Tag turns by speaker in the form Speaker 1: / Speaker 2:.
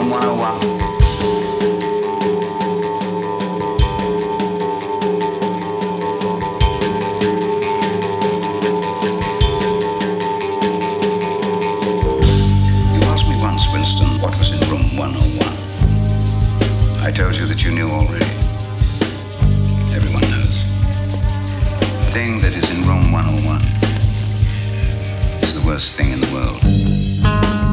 Speaker 1: room 101. You asked me once, Winston, what was in room 101. I told you that you knew already. Everyone knows. The thing that is in room 101 is the worst thing in the world.